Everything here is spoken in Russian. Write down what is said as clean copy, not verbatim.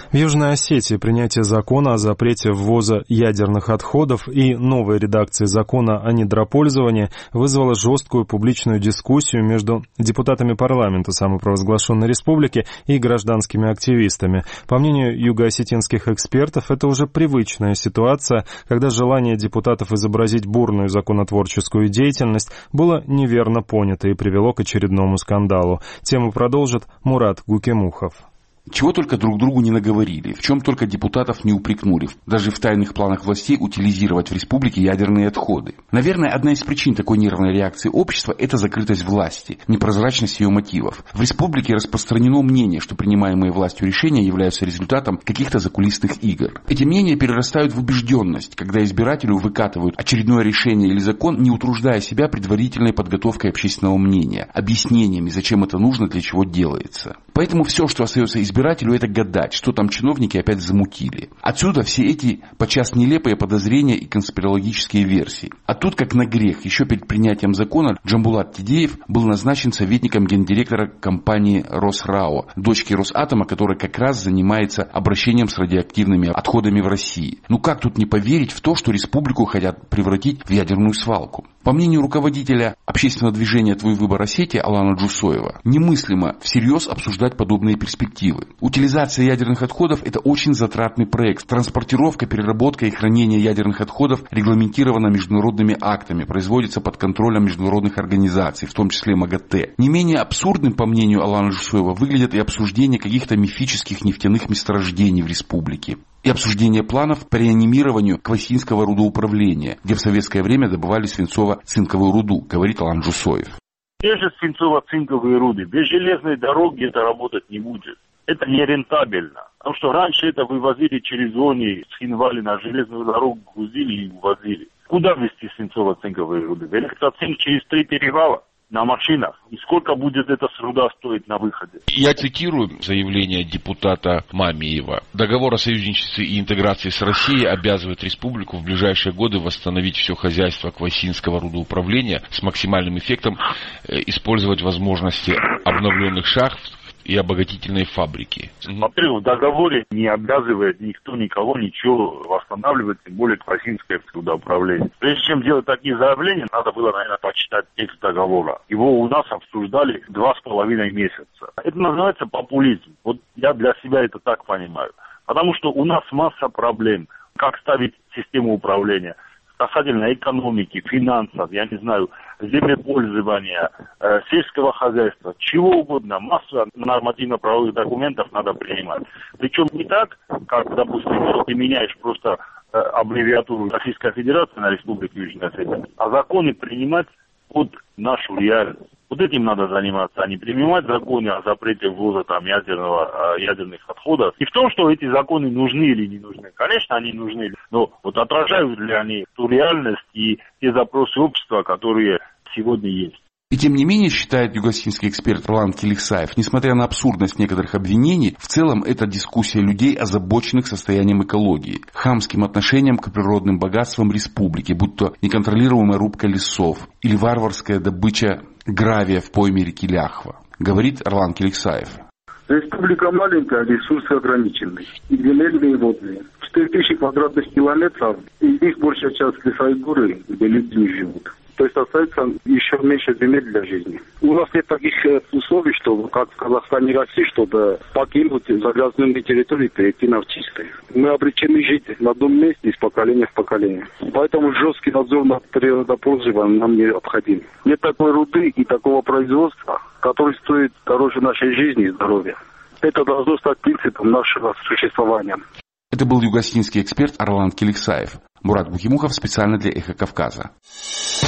В Южной Осетии принятие закона о запрете ввоза ядерных отходов и новой редакции закона о недропользовании вызвало жесткую публичную дискуссию между депутатами парламента самопровозглашенной республики и гражданскими активистами. По мнению югоосетинских экспертов, это уже привычная ситуация, когда желание депутатов изобразить бурную законотворческую деятельность было неверно понято и привело к очередному скандалу. Тему продолжит Мурат Гукемухов. Чего только друг другу не наговорили, в чем только депутатов не упрекнули, даже в тайных планах властей утилизировать в республике ядерные отходы. Наверное, одна из причин такой нервной реакции общества – это закрытость власти, непрозрачность ее мотивов. В республике распространено мнение, что принимаемые властью решения являются результатом каких-то закулисных игр. Эти мнения перерастают в убежденность, когда избирателю выкатывают очередное решение или закон, не утруждая себя предварительной подготовкой общественного мнения, объяснениями, зачем это нужно, для чего делается. Поэтому все, что остается избирателю, это гадать, что там чиновники опять замутили. Отсюда все эти подчас нелепые подозрения и конспирологические версии. А тут, как на грех, еще перед принятием закона Джамбулат Тидеев был назначен советником гендиректора компании Росрао, дочки Росатома, которая как раз занимается обращением с радиоактивными отходами в России. Ну как тут не поверить в то, что республику хотят превратить в ядерную свалку? По мнению руководителя общественного движения «Твой выбор Осетии» Алана Джусоева, немыслимо всерьез обсуждать подобные перспективы. Утилизация ядерных отходов – это очень затратный проект. Транспортировка, переработка и хранение ядерных отходов регламентировано международными актами, производится под контролем международных организаций, в том числе МАГАТЭ. Не менее абсурдным, по мнению Алана Джусоева, выглядит и обсуждение каких-то мифических нефтяных месторождений в республике. И обсуждение планов по реанимированию Квасинского рудоуправления, где в советское время добывали свинцово-цинковую руду, говорит Алан Джусоев. Те же свинцово-цинковые руды, без железной дороги это работать не будет. Это нерентабельно. Потому что раньше это вывозили через зоны, с Хинвали на железную дорогу грузили и увозили. Куда везти свинцово-цинковые руды? В электроцинк через 3 перевала на машинах. И сколько будет эта руда стоить на выходе? Я цитирую заявление депутата Мамиева. Договор о союзничестве и интеграции с Россией обязывает республику в ближайшие годы восстановить все хозяйство Квасинского рудоуправления с максимальным эффектом, использовать возможности обновленных шахт и обогатительной фабрики. Во-первых, в договоре не обязывает никто никого ничего восстанавливать, тем более Квасинское рудоуправление. Прежде чем делать такие заявления, надо было, наверное, почитать текст договора. Его у нас обсуждали 2,5 месяца. Это называется популизм. Вот я для себя это так понимаю. Потому что у нас масса проблем. Как ставить систему управления касательно экономики, финансов, я не знаю, землепользования, сельского хозяйства, чего угодно. Масса нормативно-правовых документов надо принимать. Причем не так, как, допустим, что ты меняешь просто аббревиатуру Российской Федерации на Республику Южная Осетия, а законы принимать под нашу реальность. Вот этим надо заниматься, а не принимать законы о запрете ввоза там ядерных отходов. И в том, что эти законы нужны или не нужны. Конечно, они нужны, но вот отражают ли они ту реальность и те запросы общества, которые сегодня есть. И тем не менее, считает югосинский эксперт Ролан Келихсаев, несмотря на абсурдность некоторых обвинений, в целом это дискуссия людей, озабоченных состоянием экологии, хамским отношением к природным богатствам республики, будь то неконтролируемая рубка лесов или варварская добыча гравия в пойме реки Ляхва, говорит Ролан Келихсаев. Республика маленькая, ресурсы ограничены, и земельные, и водные. 4000 квадратных километров, из них большая часть леса и горы, где люди не живут. То есть остается еще меньше земель для жизни. У нас нет таких условий, что как в Казахстане и России, чтобы покинуть загрязненные территории и перейти на чистые. Мы обречены жить на одном месте из поколения в поколение. Поэтому жесткий надзор над природопользованием нам необходим. Нет такой руды и такого производства, который стоит дороже нашей жизни и здоровья. Это должно стать принципом нашего существования. Это был югосинский эксперт Ролан Келихсаев. Мурат Гукемухов специально для «Эхо Кавказа».